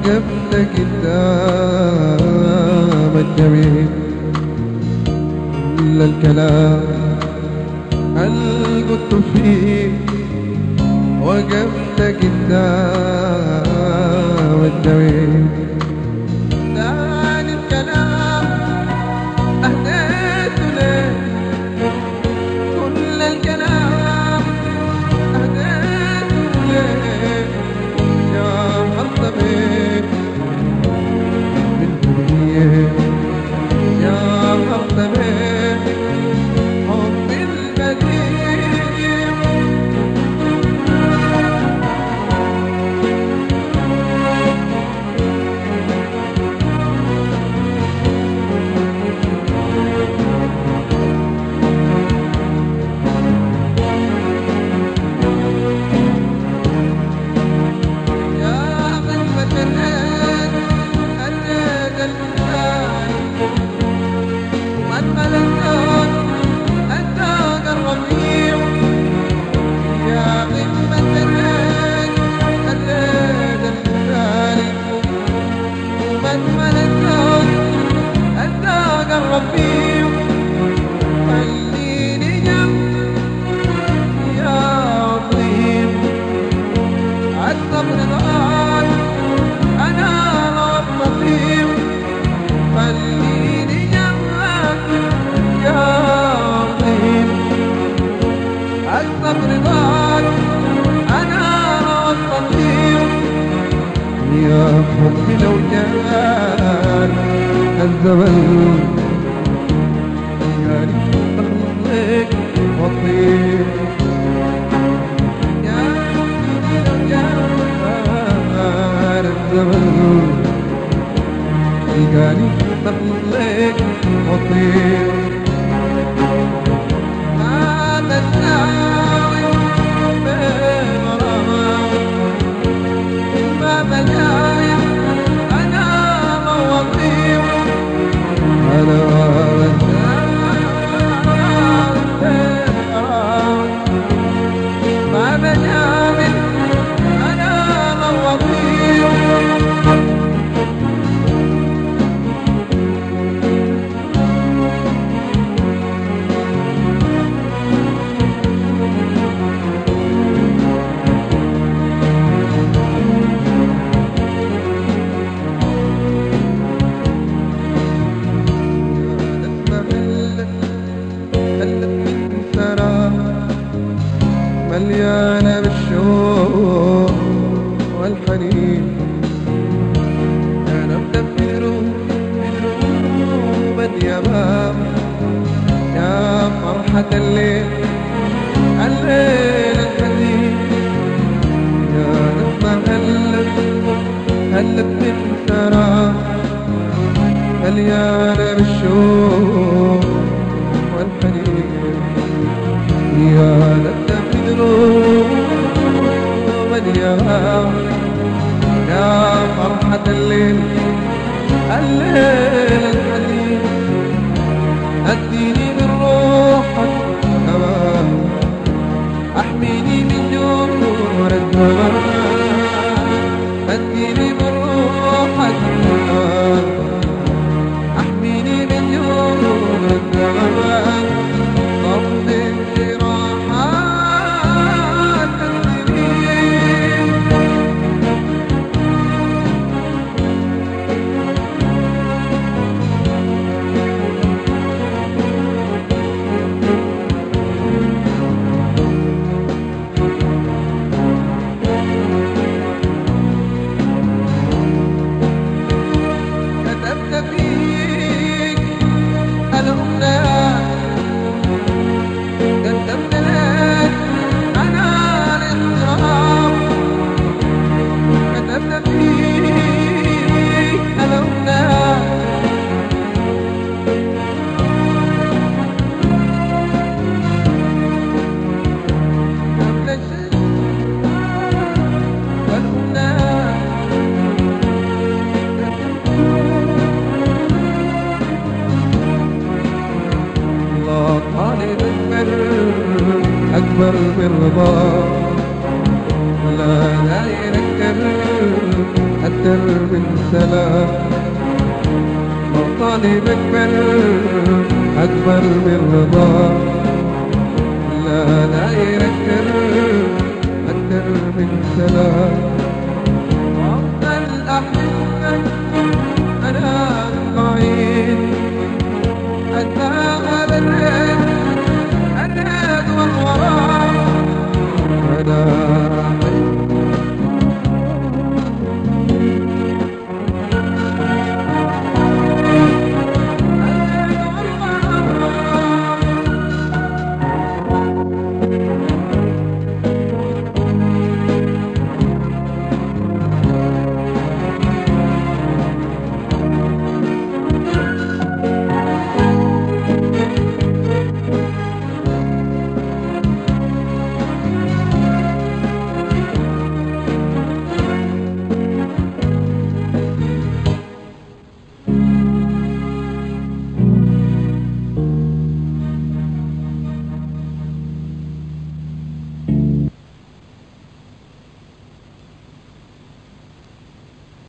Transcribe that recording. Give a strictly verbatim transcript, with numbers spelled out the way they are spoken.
وقفت قدام الجميل كل الكلام هل قلت فيه وقفت قدام الجميل ثاني الكلام أهديت ليه كل الكلام أهديت ليه يا خطبي بالبنية يا خطبي حب القديم يا حبي لو كان الزمن كان يخلق وطير يا حبي لو كان الزمن كان يخلق وطير ما تساوي بغرام ما بجاي أنا موطير أنا ما بجاي أنا موطير مليانة بالشوق والحنين أنا بدفر بدروب اليمام يا فرحة الليل الليل الحزين يا نسمة هلت هلت من سراب مليانة بالشوق والحنين يا نسمة يا فرحة الليل الليل الحزين أديني من روحك كمان أحميني من جمهور الزمان أديني من روحك كمان أحميني من جمهور الزمان سلام. مطالب أكبر أكبر من رضا، لا لا يركر أكثر من سلام. وأفضل أحبك أنا البعيد